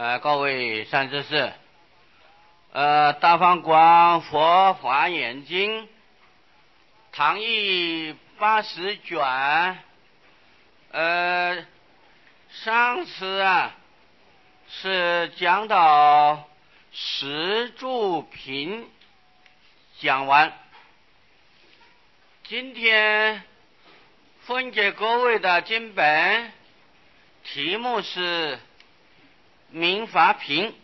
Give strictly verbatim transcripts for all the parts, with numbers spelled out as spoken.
呃，各位善知识，呃，大方广佛华严经唐译八十卷，呃，上次啊是讲到十住品讲完，今天分给各位的经本题目是民法品，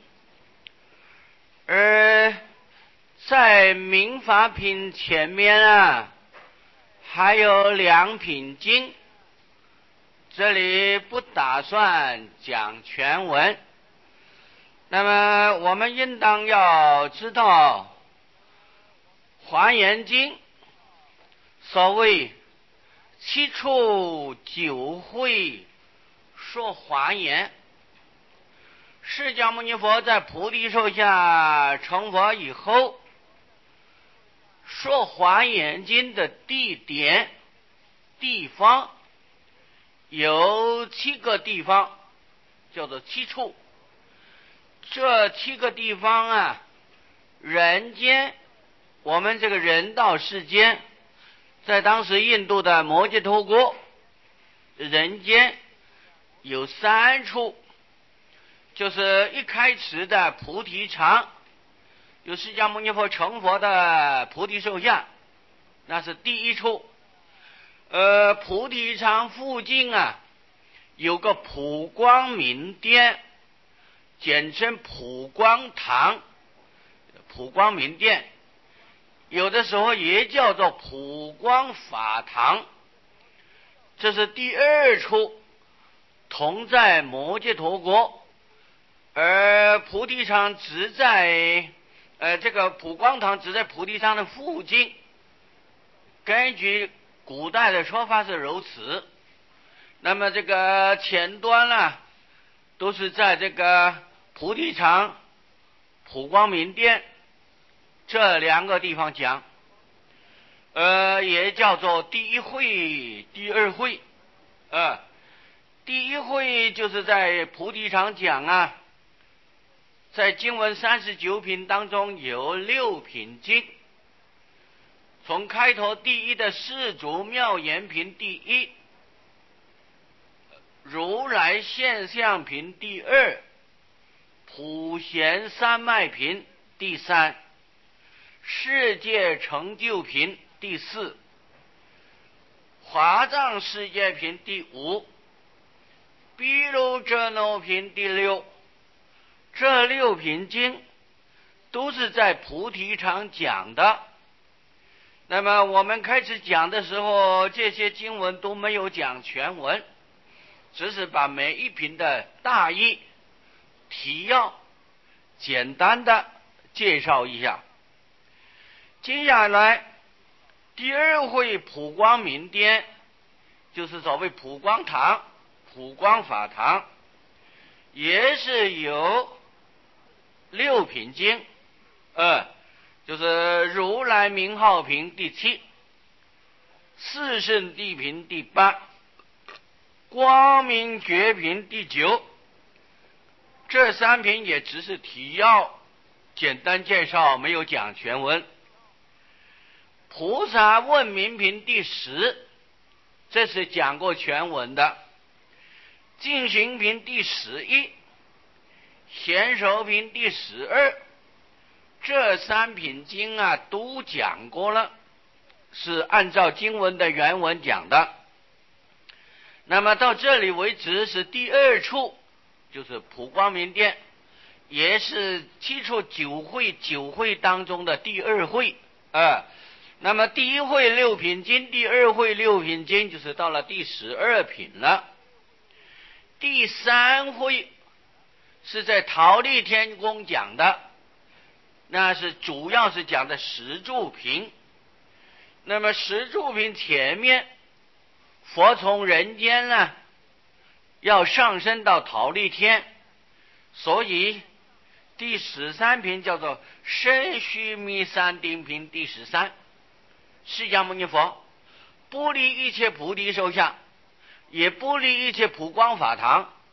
而在民法品前面啊还有两品经，这里不打算讲全文。那么我们应当要知道华严经所谓七处九会说华严，释迦牟尼佛在菩提树下成佛以后，说华严经的地点地方有七个地方，叫做七处。这七个地方啊，人间，我们这个人道世间，在当时印度的摩揭陀国人间有三处，就是一开始的菩提场，有释迦牟尼佛成佛的菩提树下，那是第一处。呃，菩提场附近啊有个普光明殿，简称普光堂，普光明殿有的时候也叫做普光法堂，这是第二处，同在摩揭陀国。而菩提场只在呃这个普光堂只在菩提场的附近，根据古代的说法是如此。那么这个前端呢都是在这个菩提场普光明殿这两个地方讲，呃也叫做第一会第二会。呃第一会就是在菩提场讲啊，在经文三十九品当中有六品经，从开头第一的世祖妙言品第一，如来现象品第二，普贤三昧品第三，世界成就品第四，华藏世界品第五，毗卢遮那品第六。这六品经都是在菩提场讲的。那么我们开始讲的时候，这些经文都没有讲全文，只是把每一品的大意提要简单的介绍一下。接下来第二会普光明殿，就是所谓普光堂普光法堂，也是有六品经，呃，就是如来名号品第七，四圣谛品第八，光明觉品第九。这三品也只是提要简单介绍，没有讲全文。菩萨问名品第十，这是讲过全文的。净行品第十一，显手品第十二，这三品经啊都讲过了，是按照经文的原文讲的。那么到这里为止是第二处，就是普光明殿，也是七处九会九会当中的第二会啊、呃。那么第一会六品经，第二会六品经，就是到了第十二品了。第三会是在忉利天宫讲的，那是主要是讲的十住品。那么十住品前面佛从人间呢要上升到忉利天，所以第十三品叫做身须弥三顶品第十三。释迦牟尼佛不离一切菩提树下，也不离一切普光法堂，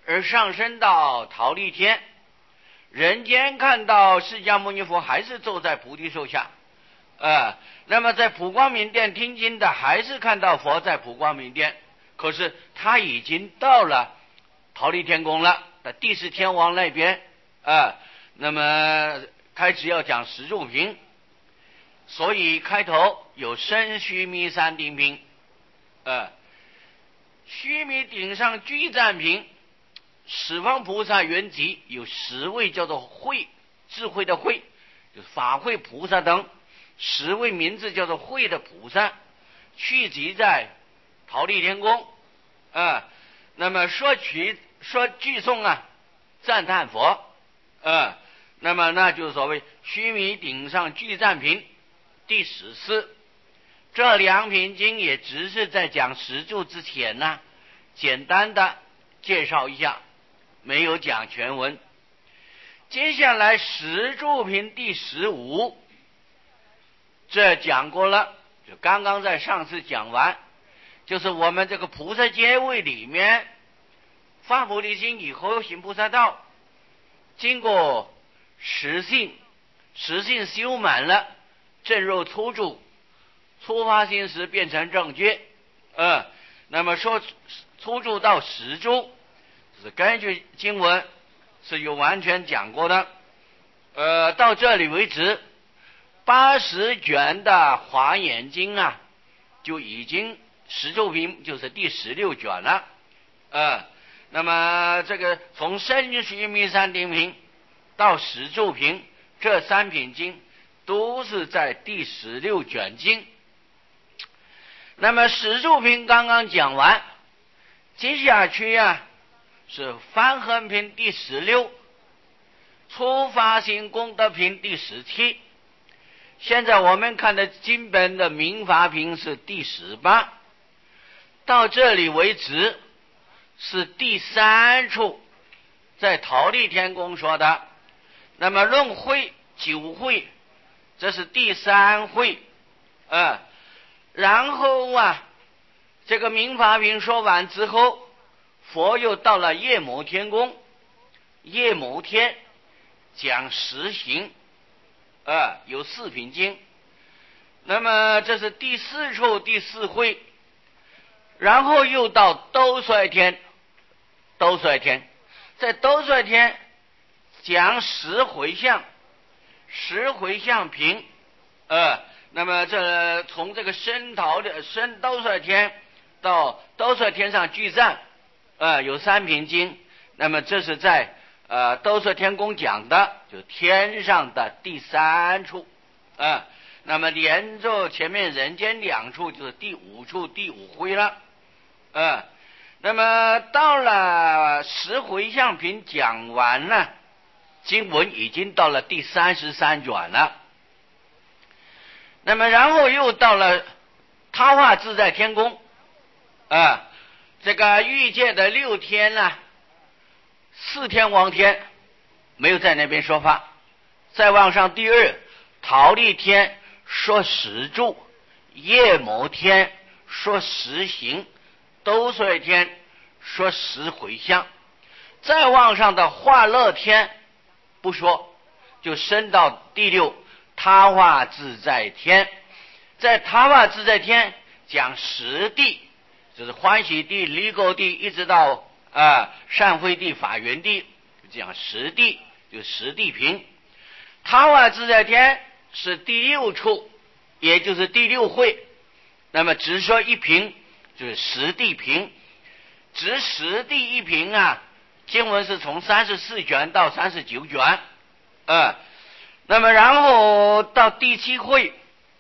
而上升到忉利天，人间看到释迦牟尼佛还是坐在菩提树下，呃，那么在普光明殿听经的还是看到佛在普光明殿，可是他已经到了忉利天宫了，在第四天王那边，呃，那么开始要讲十住品，所以开头有身须弥三顶品，呃，须弥顶上具赞品，十方菩萨原集有十位叫做慧，智慧的慧，就是法会菩萨等十位名字叫做慧的菩萨，聚集在忉利天宫，啊，那么说取说具颂啊，赞叹佛，啊，那么那就是所谓须弥顶上具赞品第十四。这两品经也只是在讲十住之前呢、啊，简单的介绍一下，没有讲全文。接下来十住品第十五，这讲过了，就刚刚在上次讲完，就是我们这个菩萨阶位里面发菩提心以后行菩萨道，经过实性实性修满了，正入初住，初发心时变成正觉，呃，那么说初住到十住是根据经文是有完全讲过的，呃，到这里为止，八十卷的华严经啊，就已经十住品就是第十六卷了，呃，那么这个从身须弥三顶品到十住品这三品经都是在第十六卷经。那么十住品刚刚讲完，接下去啊是梵行品第十六，初发心功德品第十七，现在我们看的经本的民法品是第十八，到这里为止是第三处在忉利天宫说的。那么论会九会，这是第三会，呃，然后啊这个民法品说完之后，佛又到了夜摩天宫，夜摩天讲实行，呃，有四品经，那么这是第四处第四会，然后又到兜率天，兜率天在兜率天讲十回向，十回向品，呃，那么这从这个深桃的深兜率天到兜率天上具赞，呃，有三品经，那么这是在呃兜率天宫讲的，就天上的第三处，呃，那么连着前面人间两处就是第五处第五回了，呃，那么到了十回向品讲完了，经文已经到了第三十三卷了，那么然后又到了他化自在天宫，啊、呃，这个欲界的六天呢、啊，四天王天没有在那边说法，再往上第二忉利天说十住，夜摩天说十行，兜率天说十回向，再往上的化乐天不说，就升到第六他化自在天，在他化自在天讲十地，就是欢喜地、离垢地，一直到啊、呃、善慧地、法缘地，讲十地，就十地品。他化自在天是第六处，也就是第六会，那么只说一品，就是十地品，只十地一品啊。经文是从三十四卷到三十九卷，呃，那么然后到第七会，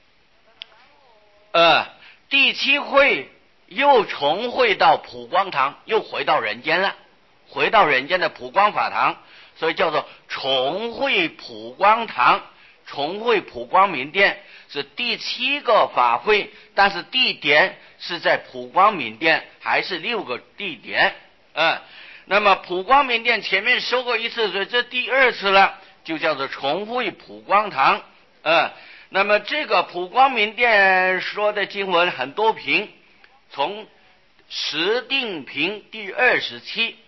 呃，第七会又重会到普光堂，又回到人间了，回到人间的普光法堂，所以叫做重会普光堂，重会普光明殿，是第七个法会，但是地点是在普光明殿，还是六个地点，呃那么普光明殿前面说过一次，所以这第二次了，就叫做重会普光堂。呃，那么这个普光明殿说的经文很多品，从十定品第二十七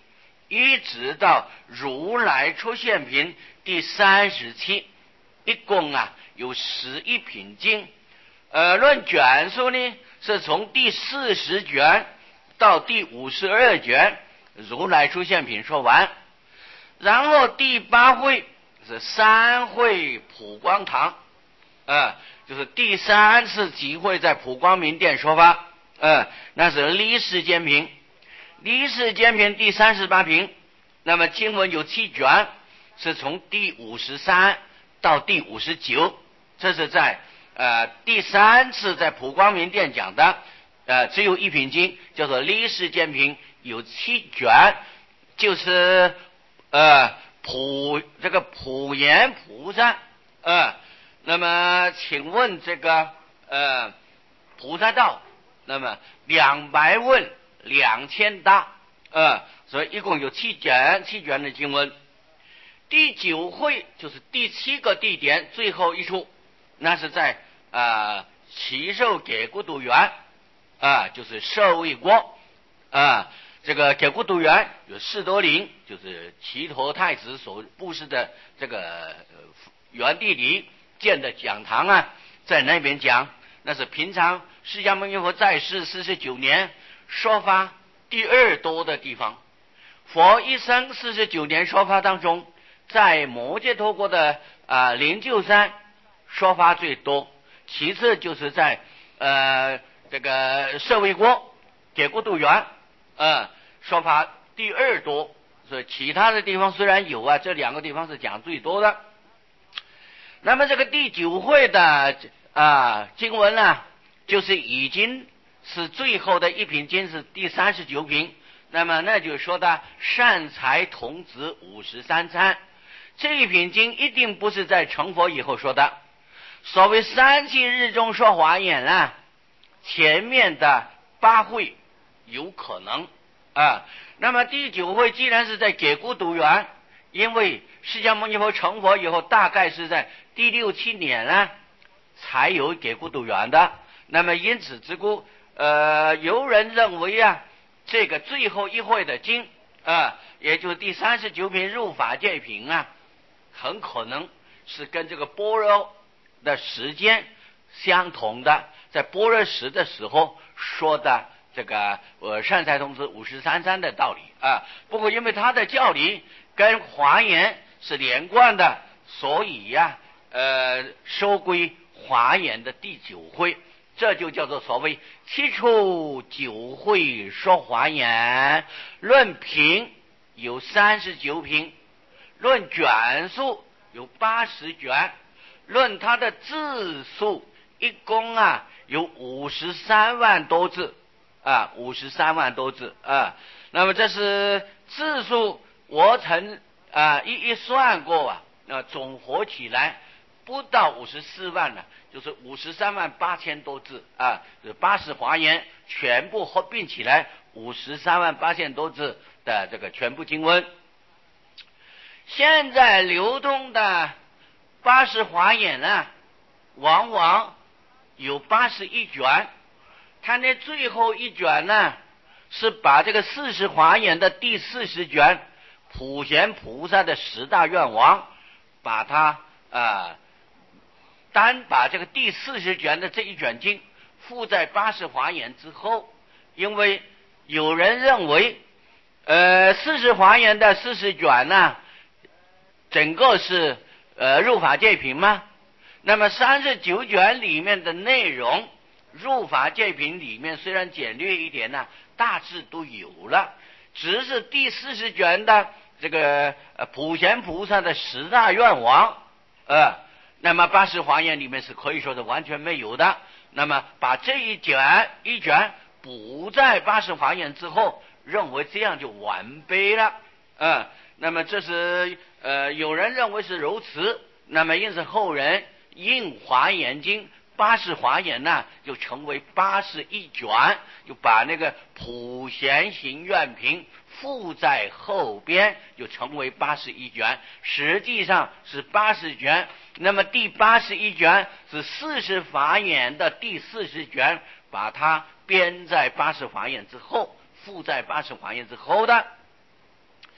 一直到如来出现品第三十七，一共啊有十一品经。呃，论卷数呢，是从第四十卷到第五十二卷，如来出现品说完。然后第八会是三会普光堂，呃，就是第三次集会在普光明殿说法，呃，那是历世间品。历世间品第三十八品，那么经文有七卷，是从第五十三到第五十九，这是在呃第三次在普光明殿讲的，呃，只有一品经叫做历世间品，有七卷，就是呃普这个普贤菩萨，呃，那么请问这个呃菩萨道，那么两百问两千大，呃，所以一共有七卷，七卷的经文。第九会就是第七个地点最后一处，那是在啊祈寿给孤独园啊，就是舍卫国啊。这个给孤独园有士多林，就是齐陀太子所布施的这个园地里建的讲堂啊，在那边讲，那是平常释迦牟尼佛在世四十九年说法第二多的地方。佛一生四十九年说法当中，在摩羯陀国的啊灵鹫山说法最多，其次就是在呃这个舍卫国给孤独园呃说法第二多，所以其他的地方虽然有啊，这两个地方是讲最多的。那么这个第九会的啊经文呢、啊，就是已经是最后的一品经，是第三十九品。那么那就说的善财童子五十三参，这一品经一定不是在成佛以后说的。所谓三七日中说华严啊，前面的八会有可能啊。那么第九会既然是在给孤独园，因为释迦牟尼佛成佛以后大概是在第六七年啊才有给孤独园的，那么因此之故呃有人认为啊，这个最后一会的经啊，也就是第三十九品入法界品啊，很可能是跟这个般若的时间相同的，在般若时的时候说的这个呃善财童子五十三参的道理啊。不过因为他的教理跟华严是连贯的，所以呀、啊、呃收归华严的第九会。这就叫做所谓七处九会说华严。论品有三十九品，论卷数有八十卷，论它的字数一共啊有五十三万多字啊，五十三万多字啊。那么这是字数，我曾啊一一算过啊，那总合起来不到五十四万了，就是五十三万八千多字啊，就是八十华严全部合并起来五十三万八千多字的这个全部经文。现在流通的八十华严啊，往往有八十一卷，它那最后一卷呢，是把这个四十华严的第四十卷普贤菩萨的十大愿王，把它啊。呃单把这个第四十卷的这一卷经附在八十华严之后，因为有人认为呃四十华严的四十卷呢，整个是呃入法界品嘛，那么三十九卷里面的内容，入法界品里面虽然简略一点呢，大致都有了，只是第四十卷的这个呃普贤菩萨的十大愿王呃那么八十华严里面是可以说是完全没有的。那么把这一卷一卷补在八十华严之后，认为这样就完备了。嗯，那么这是呃有人认为是如此，那么因此后人印华严经八十华严呢，就成为八十一卷，就把那个普贤行愿品附在后边，就成为八十一卷，实际上是八十卷。那么第八十一卷是四十华严的第四十卷，把它编在八十华严之后，附在八十华严之后的。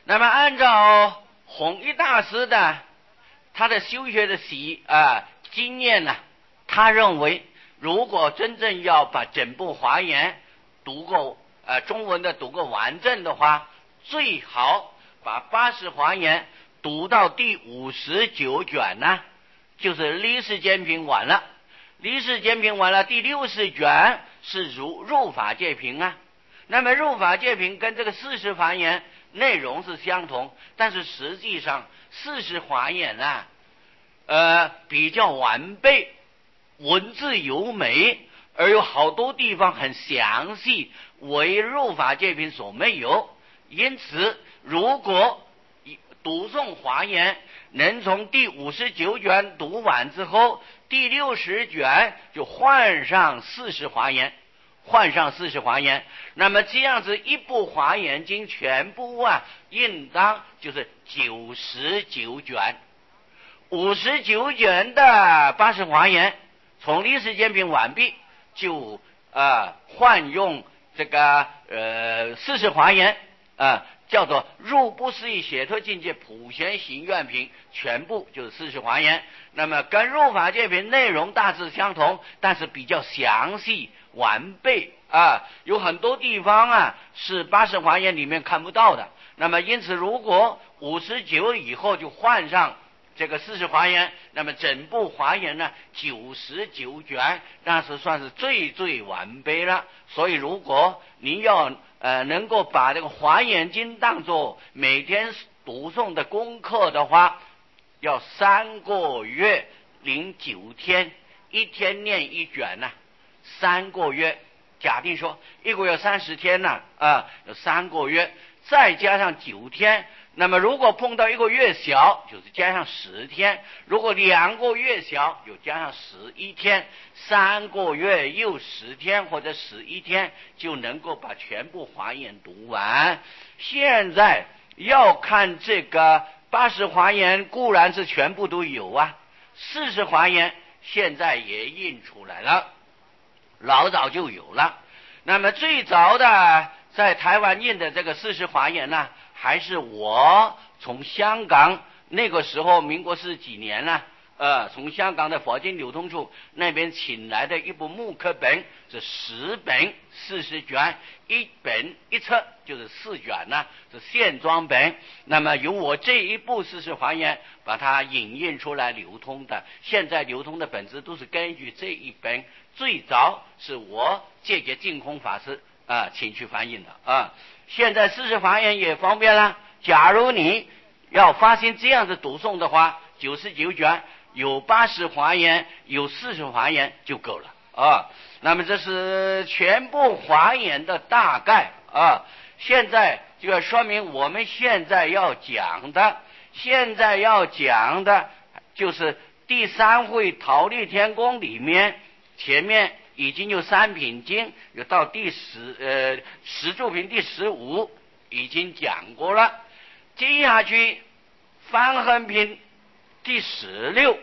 那么按照弘一大师的他的修学的习啊经验呢、啊，他认为如果真正要把整部华严读过呃中文的读过完整的话，最好把八十华严读到第五十九卷呢，就是历世间品完了，历世间品完了，第六十卷是入入法界品啊。那么入法界品跟这个四十华严内容是相同，但是实际上四十华严啊，呃比较完备，文字优美，而有好多地方很详细，为入法界品所没有。因此，如果读诵华严能从第五十九卷读完之后，第六十卷就换上四十华严。换上四十华严，那么这样子一部华严经全部啊，应当就是九十九卷，五十九卷的八十华严，从历世间品完毕，就呃换用这个呃四十华严啊、呃，叫做入不思议解脱境界普贤行愿品，全部就是四十华严。那么跟入法界品内容大致相同，但是比较详细完备啊，有很多地方啊是八十华严里面看不到的。那么因此，如果五十九以后就换上这个四十华严，那么整部华严呢九十九卷，那是算是最最完备了。所以如果您要呃能够把这个华严经当作每天读诵的功课的话，要三个月零九天，一天念一卷呢、啊，三个月。假定说一个月三十天呢、啊，啊，有三个月，再加上九天。那么如果碰到一个月小，就是加上十天；如果两个月小，又加上十一天。三个月又十天或者十一天，就能够把全部华严读完。现在要看这个八十华严，固然是全部都有啊，四十华严现在也印出来了。老早就有了。那么最早的在台湾印的这个四十华严呢，还是我从香港那个时候民国是几年呢？呃，从香港的佛经流通处那边请来的一部木刻本，是十本四十卷，一本一册就是四卷呢，是线装本。那么由我这一部四十华严把它引印出来流通的，现在流通的本子都是根据这一本。最早是我借给净空法师啊，请去翻译的啊。现在四十华严也方便了。假如你要发行这样子读诵的话，九十九卷有八十华严，有四十华严就够了啊。那么这是全部华严的大概啊。现在就要说明我们现在要讲的，现在要讲的就是第三会忉利天宫里面。前面已经有三品经，有到第十呃十住品第十五已经讲过了。接下去梵行品第十六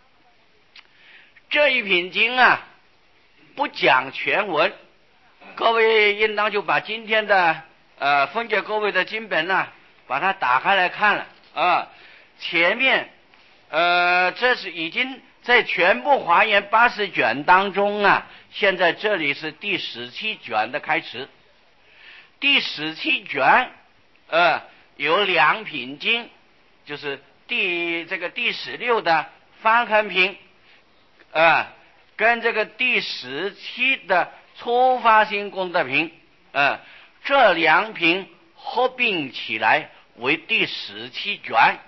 这一品经啊，不讲全文，各位应当就把今天的呃分给各位的经本呢、啊，把它打开来看了啊。前面呃这是已经。在全部华严八十卷当中啊，现在这里是第十七卷的开始。第十七卷，呃，有两品经，就是第这个第十六的梵行品，呃，跟这个第十七的初发心功德品，呃，这两品合并起来为第十七卷。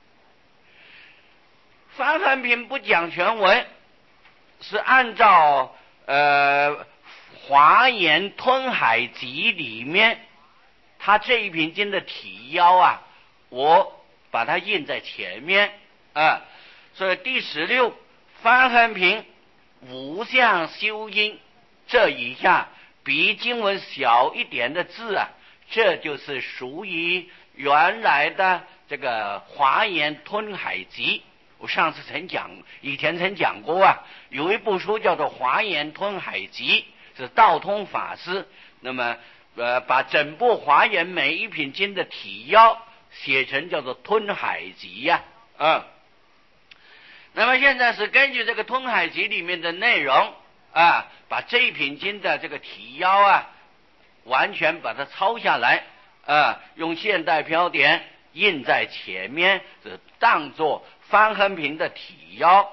梵行品不讲全文，是按照呃华严吞海集里面他这一品经的体要啊，我把它印在前面啊。所以第十六梵行品无相修因，这以下比经文小一点的字啊，这就是属于原来的这个华严吞海集。我上次曾讲，以前曾讲过啊，有一部书叫做《华严吞海集》，是道通法师，那么呃把整部华严每一品经的体要写成叫做吞海集呀、啊，啊。那么现在是根据这个吞海集里面的内容啊，把这一品经的这个提要啊，完全把它抄下来啊，用现代标点印在前面，是当作范亨平的提要。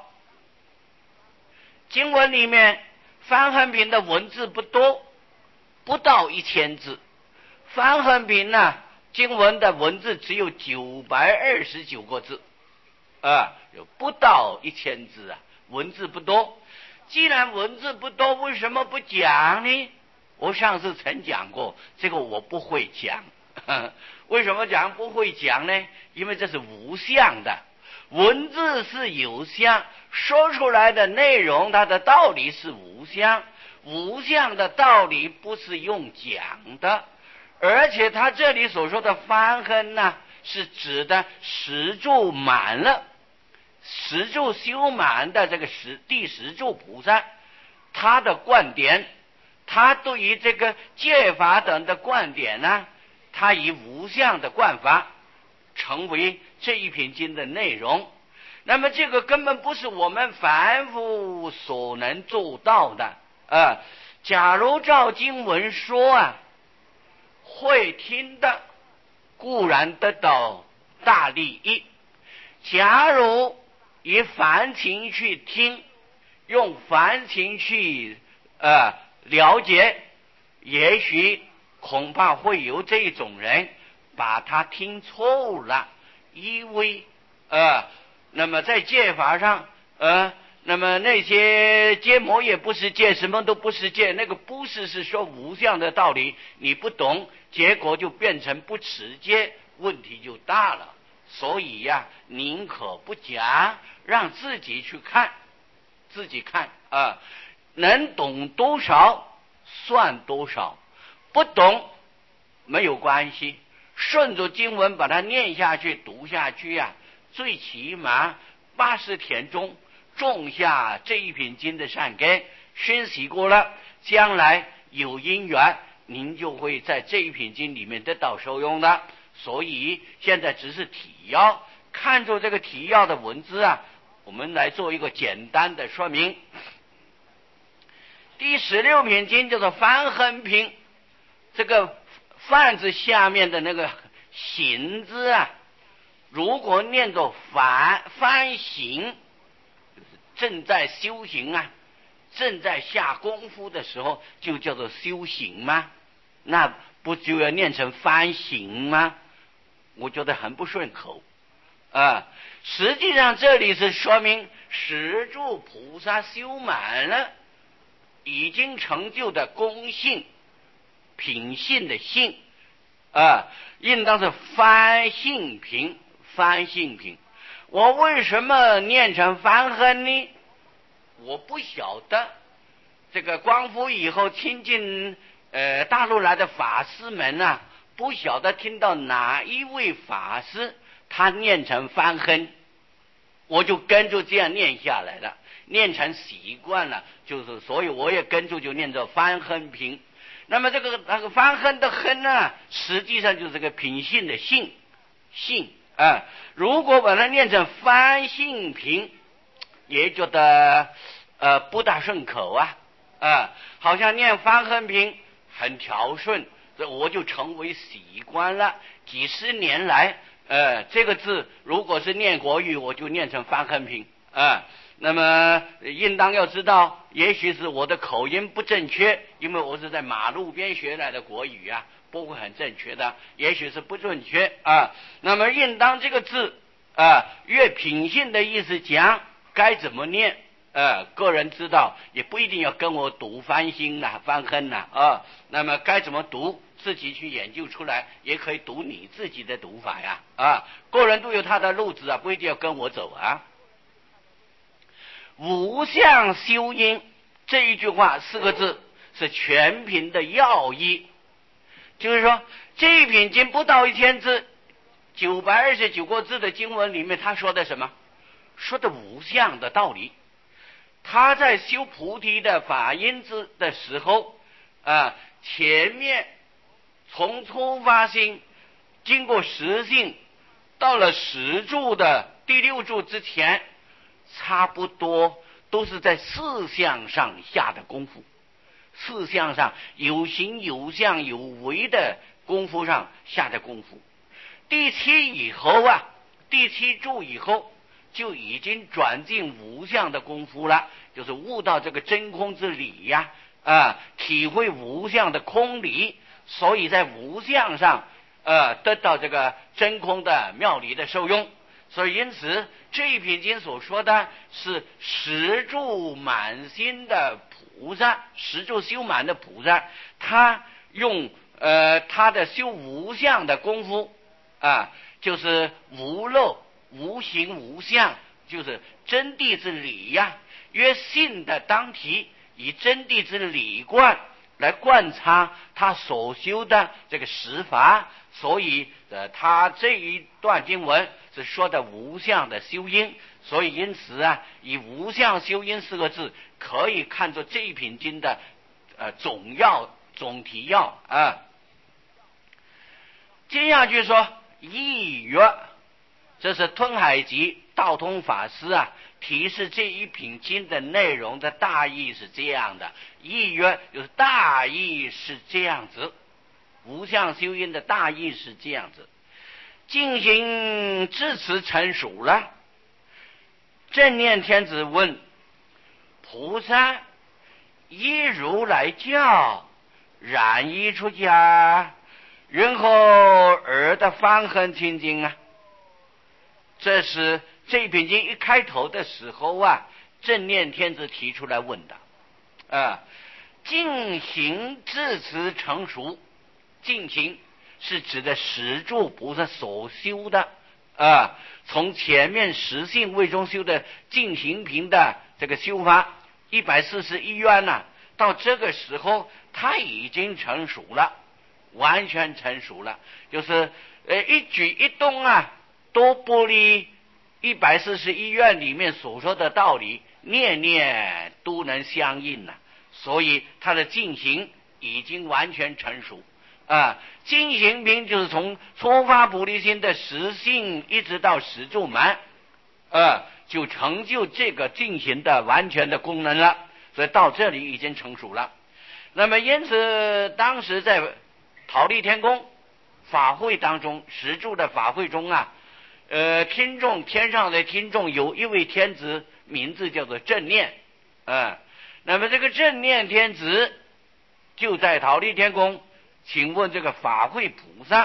经文里面范亨平的文字不多，不到一千字。范亨平呢，经文的文字只有九百二十九个字。啊，有不到一千字啊，文字不多。既然文字不多，为什么不讲呢？我上次曾讲过，这个我不会讲。呵呵，为什么讲不会讲呢？因为这是无相的，文字是有相，说出来的内容它的道理是无相，无相的道理不是用讲的。而且他这里所说的范亨呢，是指的十住满了，十住修满的这个十第十住菩萨，他的观点，他对于这个戒法等的观点呢，他以无相的观法成为这一品经的内容。那么这个根本不是我们凡夫所能做到的啊！假如照经文说啊，会听的固然得到大利益，假如以凡情去听，用凡情去呃了解，也许恐怕会有这种人把他听错了，因为呃那么在戒法上呃那么那些戒魔也不是戒，什么都不是戒，那个不是是说无相的道理，你不懂，结果就变成不持戒，问题就大了。所以呀、啊，宁可不讲，让自己去看，自己看啊，能懂多少算多少，不懂没有关系，顺着经文把它念下去读下去呀、啊，最起码八十天中种下这一品经的善根，熏习过了，将来有因缘，您就会在这一品经里面得到受用的。所以现在只是提要，看着这个提要的文字啊，我们来做一个简单的说明。第十六品经叫做范亨品，这个范字下面的那个行字啊，如果念作反反行，正在修行啊，正在下功夫的时候，就叫做修行吗？那不就要念成翻行吗？我觉得很不顺口啊。实际上这里是说明十住菩萨修满了，已经成就的公性品性的性啊，应当是翻性品，翻性品。我为什么念成翻亨呢？我不晓得。这个光复以后亲近呃大陆来的法师们啊，不晓得听到哪一位法师他念成翻亨，我就跟着这样念下来了，念成习惯了，就是所以我也跟着就念着翻亨品。那么这个那个翻亨的亨呢，实际上就是这个品性的性性啊。如果把它念成翻性品，也觉得呃不大顺口啊啊，好像念翻亨品很调顺，这我就成为习惯了。几十年来，呃，这个字如果是念国语，我就念成翻亨品啊。那么应当要知道，也许是我的口音不正确，因为我是在马路边学来的国语啊，不会很正确的，也许是不正确啊。那么应当这个字啊，越品性的意思讲该怎么念，呃，个人知道，也不一定要跟我读翻新呐、翻亨呐啊。那么该怎么读，自己去研究出来，也可以读你自己的读法呀啊。个人都有他的路子啊，不一定要跟我走啊。无相修因这一句话四个字是全品的要义，就是说这一品经不到一千字，九百二十九个字的经文里面，他说的什么？说的无相的道理。他在修菩提的法因字的时候啊，前面从初发心经过实性到了十柱的第六柱之前，差不多都是在四象上下的功夫，四象上有形有相有为的功夫上下的功夫。第七以后啊，第七柱以后就已经转进无相的功夫了，就是悟到这个真空之理呀，啊，体会无相的空理，所以在无相上呃，得到这个真空的妙理的受用。所以因此这一品经所说的是十柱满心的菩萨，十柱修满的菩萨，他用呃他的修无相的功夫啊，就是无漏无形无相，就是真谛之理呀，曰信的当体，以真谛之理观来观察他所修的这个十法。所以呃，他这一段经文是说的无相的修因，所以因此啊，以无相修因四个字可以看作这一品经的呃总要总提要啊。接下去说意曰，这是吞海集道通法师啊提示这一品经的内容的大意是这样的。意曰就是大意是这样子，无相修因的大意是这样子。进行至此成熟了，正念天子问菩萨，依如来教然依出家，云何而得方恒清净啊？这是这品经一开头的时候啊，正念天子提出来问的啊。进行至此成熟，进行是指的十柱菩萨所修的啊，从前面十性位中修的进行品的这个修法一百四十一愿呢，到这个时候他已经成熟了，完全成熟了，就是呃一举一动啊都不离一百四十一愿里面所说的道理，念念都能相应了，所以他的进行已经完全成熟啊。进行品就是从初发菩提心的实性一直到十住满啊，就成就这个进行的完全的功能了，所以到这里已经成熟了。那么因此当时在忉利天宫法会当中，十住的法会中啊，呃，听众天上的听众有一位天子，名字叫做正念啊。那么这个正念天子就在忉利天宫请问这个法会菩萨，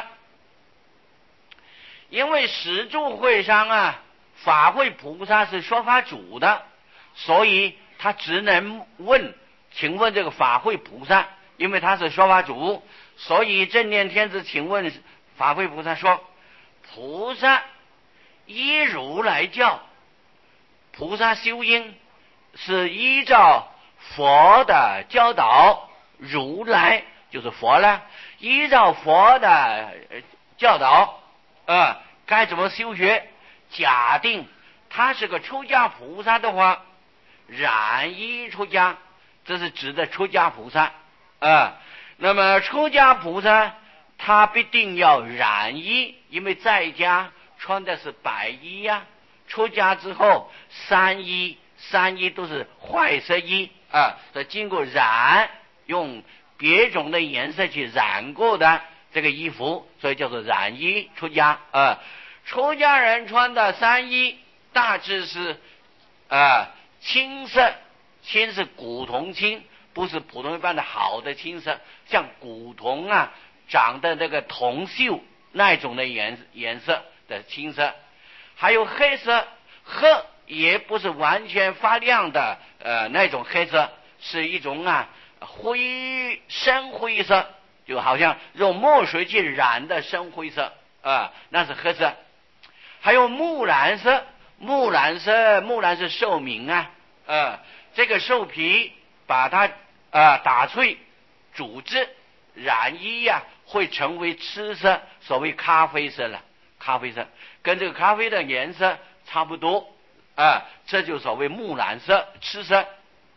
因为十住会上啊，法会菩萨是说法主的，所以他只能问，请问这个法会菩萨，因为他是说法主，所以正念天子请问法会菩萨说，菩萨依如来教，菩萨修因是依照佛的教导，如来就是佛了，依照佛的教导啊，该怎么修学？假定他是个出家菩萨的话，染衣出家，这是指的出家菩萨啊。那么出家菩萨他必定要染衣，因为在家穿的是白衣呀、啊，出家之后三衣三衣都是坏色衣啊，所以经过染，用别种的颜色去染过的这个衣服，所以叫做染衣出家啊。出家人穿的三衣大致是啊青色，青是古铜青，不是普通一般的好的青色，像古铜啊长的那个铜锈那种的颜颜色的青色。还有黑色，黑也不是完全发亮的呃那种黑色，是一种啊灰深灰色，就好像用墨水去染的深灰色啊，那是黑色。还有木蓝色，木蓝色木蓝是寿明啊，呃这个兽皮把它啊、呃、打碎煮制染衣呀、啊，会成为赤色，所谓咖啡色了，咖啡色跟这个咖啡的颜色差不多啊，这就所谓木蓝色赤色。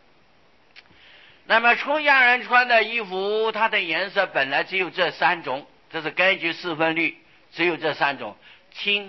那么出家人穿的衣服，它的颜色本来只有这三种，这是根据四分律，只有这三种：青、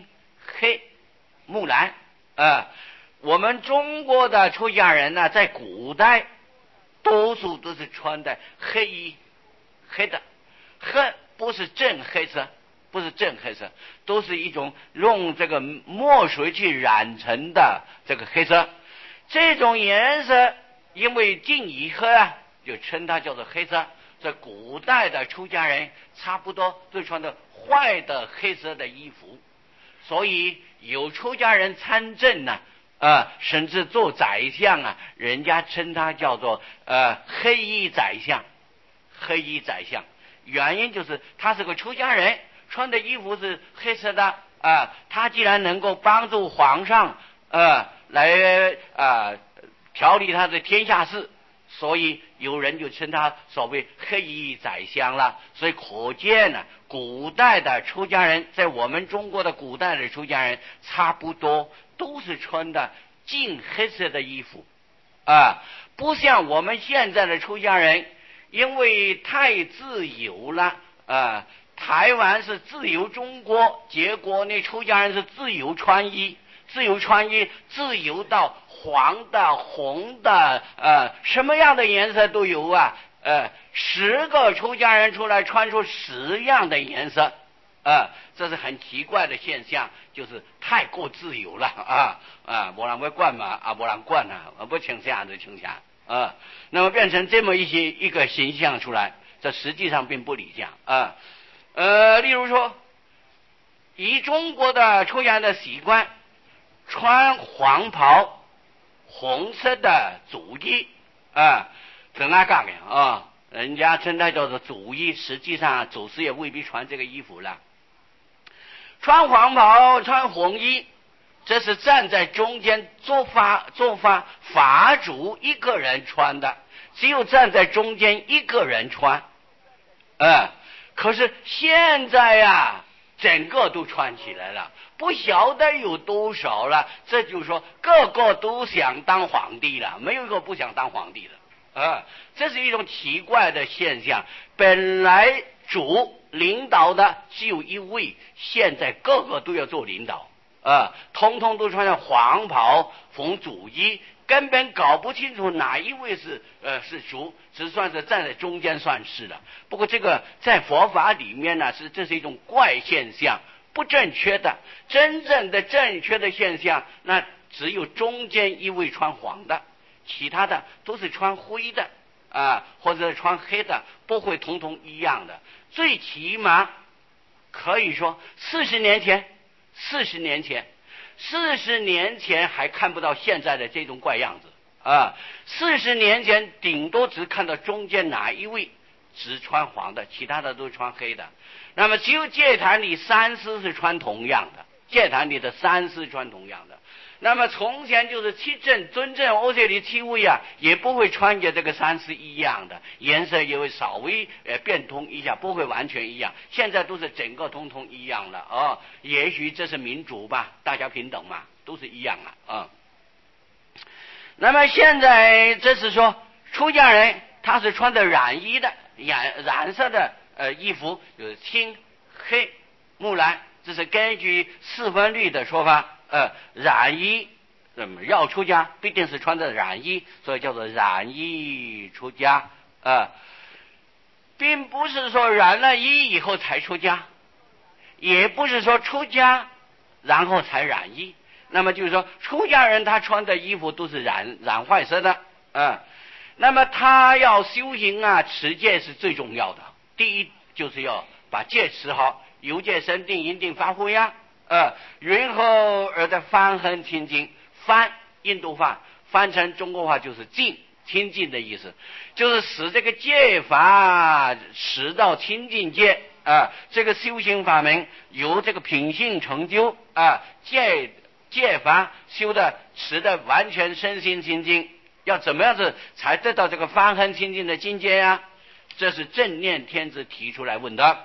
黑木兰。呃，我们中国的出家人呢，在古代多数都是穿的黑衣，黑的，黑不是正黑色，不是正黑色，都是一种用这个墨水去染成的这个黑色。这种颜色因为近以后啊，就称它叫做黑色。在古代的出家人差不多都穿的坏的黑色的衣服，所以有出家人参政呢、啊，呃，甚至做宰相啊，人家称他叫做呃黑衣宰相，黑衣宰相，原因就是他是个出家人，穿的衣服是黑色的啊、呃，他既然能够帮助皇上呃来啊、呃、调理他的天下事。所以有人就称他所谓黑衣宰相了，所以可见呢，古代的出家人在我们中国的古代的出家人差不多都是穿的近黑色的衣服啊，不像我们现在的出家人，因为太自由了啊，台湾是自由中国，结果那出家人是自由穿衣，自由穿衣，自由到黄的、红的，呃，什么样的颜色都有啊。呃，十个出家人出来穿出十样的颜色，呃，这是很奇怪的现象，就是太过自由了啊啊！没人会管嘛，啊，没人管啊，不倾向就倾向啊。那么变成这么一些一个形象出来，这实际上并不理想啊。呃，例如说，以中国的出家人的习惯，穿黄袍。红色的祖衣啊，跟俺讲的啊，人家称它叫做祖衣，实际上祖师也未必穿这个衣服了。穿黄袍、穿红衣，这是站在中间做法做法法主一个人穿的，只有站在中间一个人穿。嗯，可是现在呀、啊，整个都穿起来了。不晓得有多少了，这就是说个个都想当皇帝了，没有一个不想当皇帝的啊！这是一种奇怪的现象。本来主领导的只有一位，现在个个都要做领导啊，通通都穿上黄袍缝主衣，根本搞不清楚哪一位是呃是主，只算是站在中间算是了。不过这个在佛法里面呢，是这是一种怪现象。不正确的，真正的正确的现象，那只有中间一位穿黄的，其他的都是穿灰的啊，或者穿黑的，不会统统一样的。最起码可以说，四十年前，四十年前，四十年前还看不到现在的这种怪样子啊。四十年前顶多只看到中间哪一位只穿黄的，其他的都穿黑的。那么只有戒坛里三师是穿同样的，戒坛里的三师穿同样的。那么从前就是七正尊正欧舍里七位啊，也不会穿着这个三师一样的，颜色也会稍微呃变通一下，不会完全一样。现在都是整个通通一样了啊、哦，也许这是民主吧，大家平等嘛，都是一样啊啊、嗯。那么现在这是说出家人他是穿的染衣的，染染色的。呃，衣服就是青、黑、木蓝，这是根据四分律的说法。呃，染衣，那么要出家必定是穿的染衣，所以叫做染衣出家。呃，并不是说染了衣以后才出家，也不是说出家然后才染衣。那么就是说，出家人他穿的衣服都是染染坏色的。呃，那么他要修行啊，持戒是最重要的。第一就是要把戒持好，由戒生定，因定发挥呀。呃，云后而的翻横清净，翻印度话翻成中国话就是净，清净的意思，就是使这个戒法使到清净戒啊、呃。这个修行法门由这个品性成就啊、呃，戒戒法修的持的完全身心清净，要怎么样子才得到这个翻横清净的境界呀？这是正念天子提出来问的。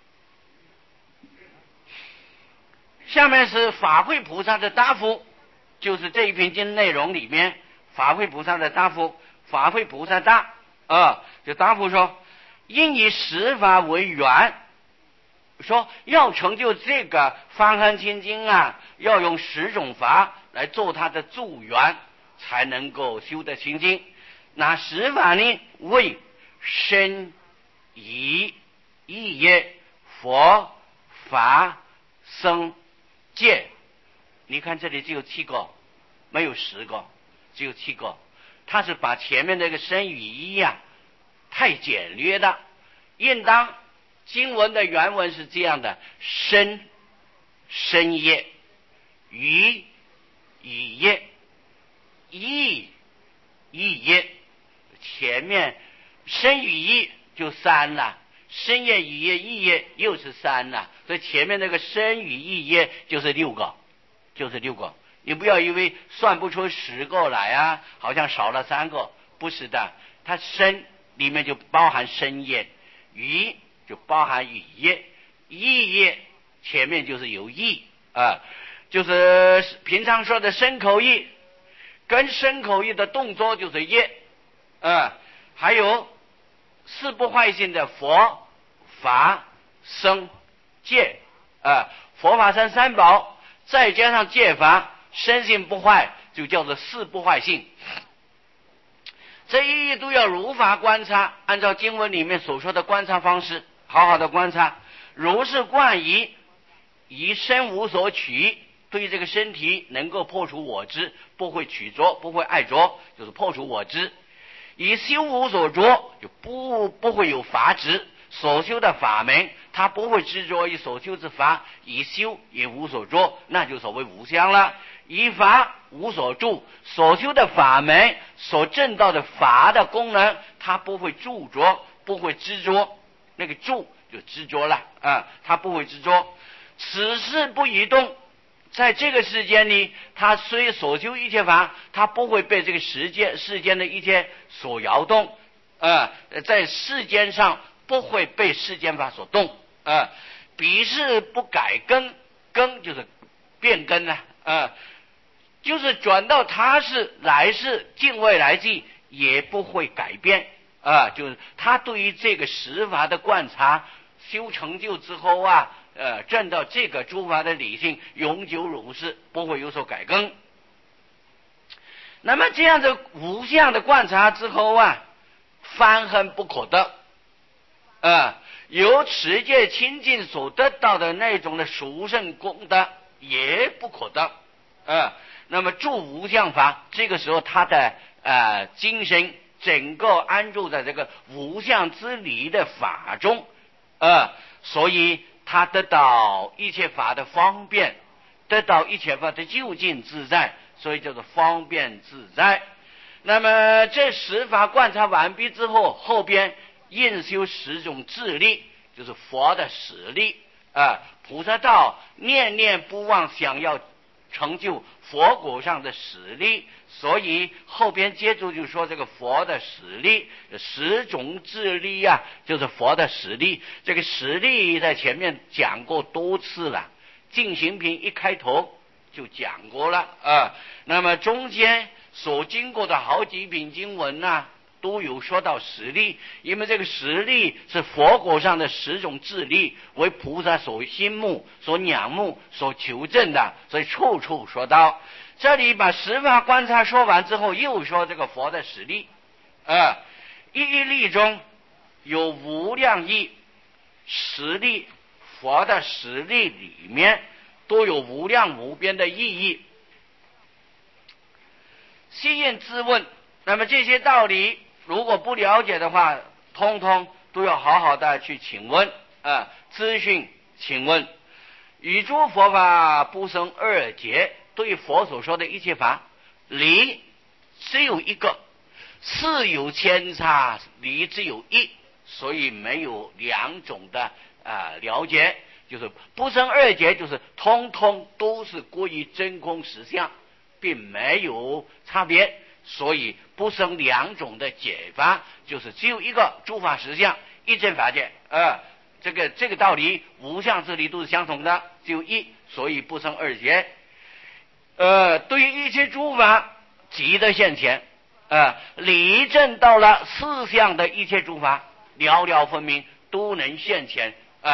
下面是法会菩萨的答复，就是这一篇经内容里面法会菩萨的答复。法会菩萨答啊，就答复说：因以十法为缘， 说要成就这个方寒清净啊，要用十种法来做它的助缘，才能够修得清净。那十法呢，为身仪意业佛法僧戒。你看这里只有七个，没有十个，只有七个。他是把前面那个身语意啊太简略的，应当经文的原文是这样的：身身业，语语业，意意业。前面身语意就三了，身业语业意业又是三了，所以前面那个身语意业就是六个，就是六个。你不要以为算不出十个来啊，好像少了三个，不是的。它身里面就包含身业，语就包含语业，意业前面就是有意啊，就是平常说的身口意，跟身口意的动作就是业啊，还有四不坏性的佛法僧戒啊，佛法僧三宝，再加上戒法，身性不坏，就叫做四不坏性。这一一都要如法观察，按照经文里面所说的观察方式，好好的观察。如是观疑，以身无所取，对这个身体能够破除我执，不会取着，不会爱着，就是破除我执。以修无所着，就不不会有法执，所修的法门他不会执着于所修之法，以修也无所着，那就所谓无相了。以法无所住，所修的法门所证到的法的功能，他不会住着，不会执着，那个住就执着了啊，他不会执着。此事不移动，在这个世间里，他虽所修一切法，他不会被这个世界世间的一切所摇动啊，在世间上不会被世间法所动啊。彼事不改更，更就是变更了啊，就是转到他是来世近未来际也不会改变啊，就是他对于这个十法的观察修成就之后啊，呃，证到这个诸法的理性永久如是，不会有所改更。那么这样的无相的观察之后啊，翻恨不可得啊，由持戒清净所得到的那种的殊胜功德也不可得啊。那么住无相法，这个时候他的呃精神整个安住在这个无相之理的法中啊，所以他得到一切法的方便，得到一切法的究竟自在，所以叫做方便自在。那么这十法观察完毕之后，后边应修十种智力，就是佛的实力啊，菩萨道念念不忘想要成就佛果上的实力，所以后边接着就说这个佛的实力，十种智力啊，就是佛的实力。这个实力在前面讲过多次了，净行品一开头就讲过了啊。那么中间所经过的好几品经文呢、啊，都有说到实力，因为这个实力是佛果上的十种智力，为菩萨所心目、所仰慕、所求证的，所以处处说到。这里把十法观察说完之后，又说这个佛的实力啊，一一力中有无量义实力，佛的实力里面都有无量无边的意义。悉应自问，那么这些道理如果不了解的话，通通都要好好的去请问啊，咨询请问。与诸佛法不生二结，对佛所说的一切法理只有一个，事有千差，理只有一，所以没有两种的啊了解，就是不生二结，就是通通都是归于真空实相，并没有差别，所以不生两种的解法，就是只有一个诸法实相，一真法界啊。这个这个道理无相之理都是相同的，只有一，所以不生二结。呃，对于一切诸法即得现前啊，理证到了四相的一切诸法了了分明，都能现前啊，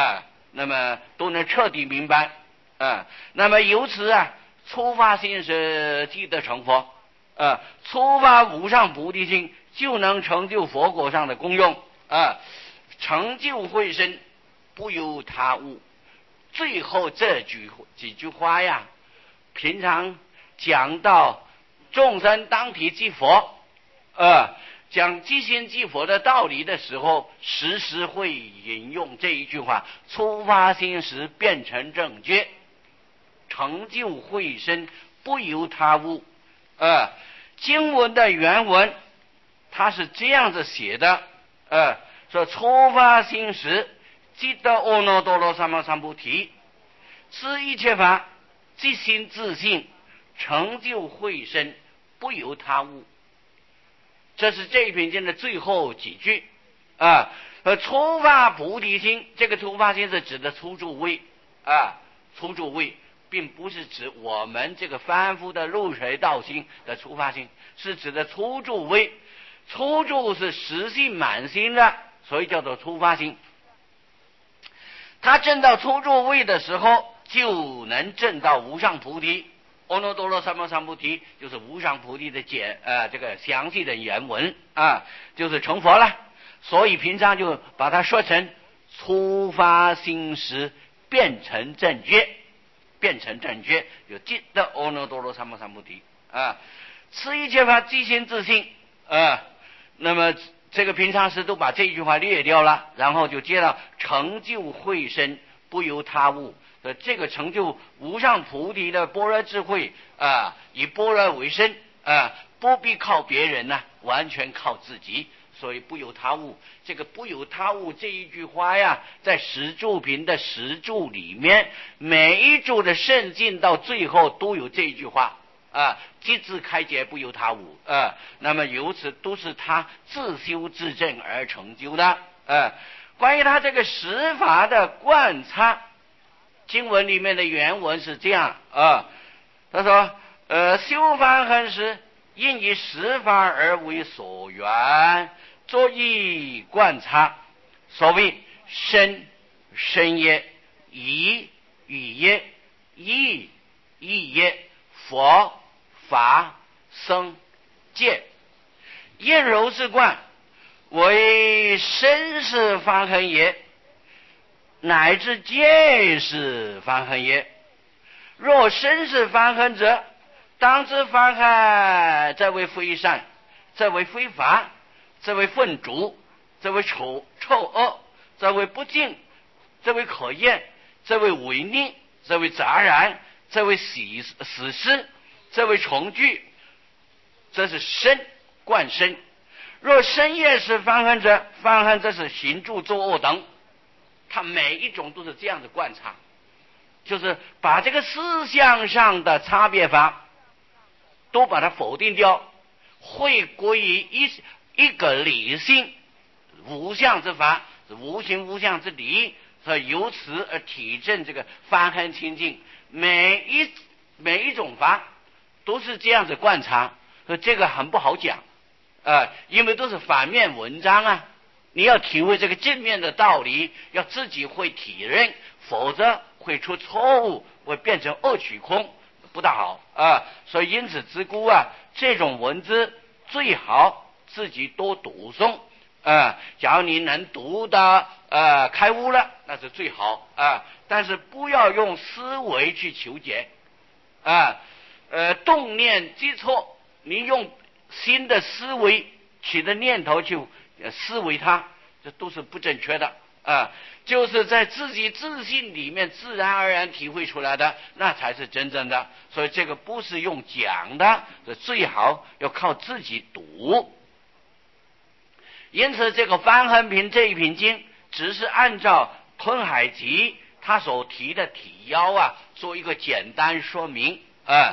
那么都能彻底明白啊。那么由此啊，初发心是即得成佛啊，初发无上菩提心就能成就佛果上的功用啊，成就慧身，不由他物。最后这句几句话呀，平常讲到众生当体即佛，呃，讲即心即佛的道理的时候，时时会引用这一句话：初发心时变成正觉，成就慧身，不由他物。呃，经文的原文它是这样子写的，呃，说初发心时即得阿耨多罗三藐三菩提，知一切法即心自性，成就慧身，不由他物。这是这一篇经的最后几句啊。呃，初发菩提心，这个初发心是指的初住位啊，初住位，并不是指我们这个凡夫的入水道心的初发心，是指的初住位。初住是实性满心的，所以叫做初发心。他证到初住位的时候，就能证到无上菩提。阿耨多罗三藐三菩提就是无上菩提的简呃这个详细的原文啊，就是成佛了。所以平常就把它说成初发心时变成正觉，变成正觉就即得阿耨多罗三藐三菩提啊。此一切法即心自性啊。那么这个平常时都把这句话略掉了，然后就接到成就慧身，不由他物。呃，这个成就无上菩提的般若智慧啊，以般若为身啊，不必靠别人呢、啊，完全靠自己，所以不由他物。这个不由他物这一句话呀，在十住品的十住里面，每一住的圣境到最后都有这一句话啊，即自开解，不由他物啊。那么由此都是他自修自证而成就的啊。关于他这个十法的观察，经文里面的原文是这样啊，他说：呃，修法恒时，应以十法而为所缘，作意观察。所谓身，身也；意，语也；义，义也；佛，法，僧，戒。应如是观，为身是法恒也，乃至戒是法恒也。若身是法恒者，当知法恒则为非善，则为非法，则为粪浊，则为丑臭恶，则为不净，则为可厌，则为违逆，则为杂然，则为死死失，则为重聚。这是身，观身。若身业是法恒者，法恒则是行住作恶等。他每一种都是这样的观察，就是把这个思想上的差别法都把它否定掉，会归于一一个理性无相之法，无形无相之理，所以由此而体证这个法恒清净。每一每一种法都是这样子观察，所以这个很不好讲啊、呃，因为都是反面文章啊。你要体会这个正面的道理，要自己会体认，否则会出错误，会变成恶取空，不大好啊。所以因此之故啊，这种文字最好自己多读诵啊。假如你能读的呃开悟了，那是最好啊。但是不要用思维去求解啊，呃，动念即错，你用新的思维起的念头去思维它，这都是不正确的啊！就是在自己自信里面自然而然体会出来的，那才是真正的。所以这个不是用讲的，最好要靠自己读。因此这个梵行品这一品经，只是按照吞海集他所提的体要啊，做一个简单说明啊。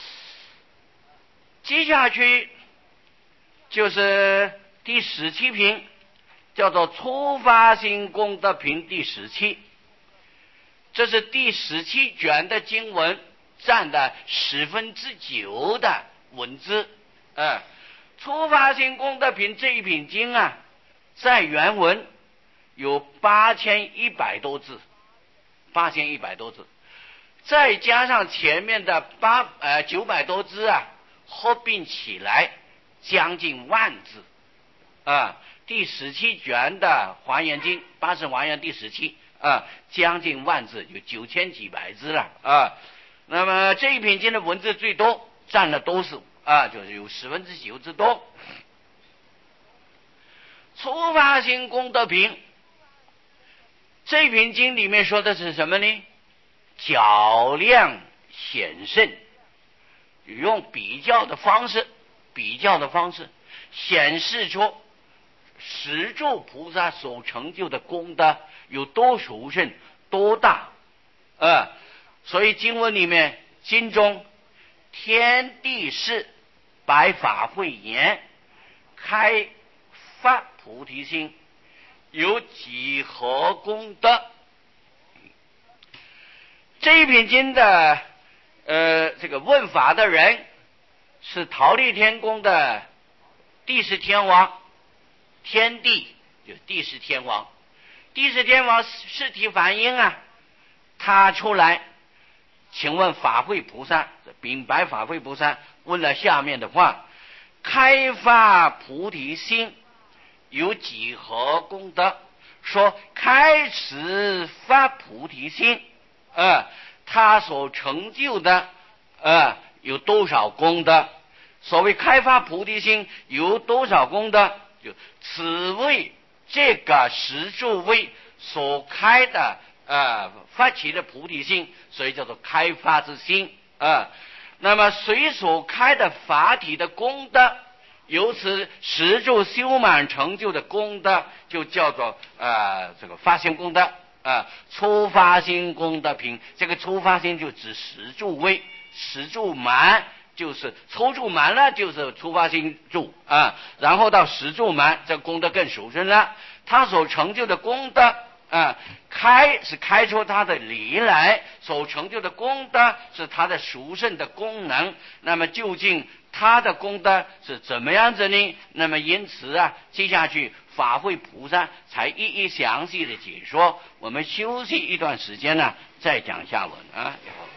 接下去就是第十七品，叫做初发心功德品第十七，这是第十七卷的经文占的十分之九的文字。呃，初发心功德品这一品经啊，在原文有八千一百多字八千一百多字，再加上前面的八呃九百多字啊，合并起来将近万字啊。第十七卷的华严经，八十华严第十七啊，将近万字，有九千几百字了啊。那么这一品经的文字最多，占了多数啊，就是有十分之九之多。初发心功德品，这一品经里面说的是什么呢？较量显胜，用比较的方式，比较的方式显示出十住菩萨所成就的功德有多殊胜多大啊！所以经文里面，经中天地释白法会言，开发菩提心，有几何功德？这一品经的呃这个问法的人是忉利天宫的帝释天王，天帝就帝释天王，帝释天王尸体反应啊，他出来请问法会菩萨，禀白法会菩萨问了下面的话：开发菩提心有几何功德？说开始发菩提心，呃，他所成就的呃有多少功德？所谓开发菩提心有多少功德？就此为这个十住位所开的呃发起的菩提心，所以叫做开发之心啊、呃。那么随所开的法体的功德，由此十住修满成就的功德，就叫做呃这个发心功德啊、呃。初发心功德品，这个初发心就指十住位，十住满。就是抽住满了，就是初发心住啊，然后到十住满，这功德更殊胜了。他所成就的功德啊，开是开出他的理来，所成就的功德是他的殊胜的功能。那么究竟他的功德是怎么样子呢？那么因此啊，接下去法会菩萨才一一详细的解说。我们休息一段时间呢，再讲下文啊。